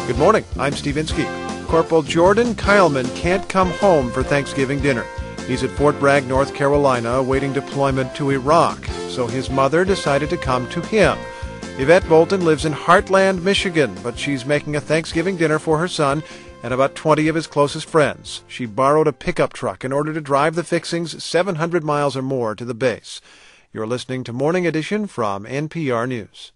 Good morning, I'm Steve Inskeep. Corporal Jordan Kyleman can't come home for Thanksgiving dinner. He's at Fort Bragg, North Carolina, awaiting deployment to Iraq, so his mother decided to come to him. Yvette Bolton lives in Heartland, Michigan, but she's making a Thanksgiving dinner for her son and about 20 of his closest friends. She borrowed a pickup truck in order to drive the fixings 700 miles or more to the base. You're listening to Morning Edition from NPR News.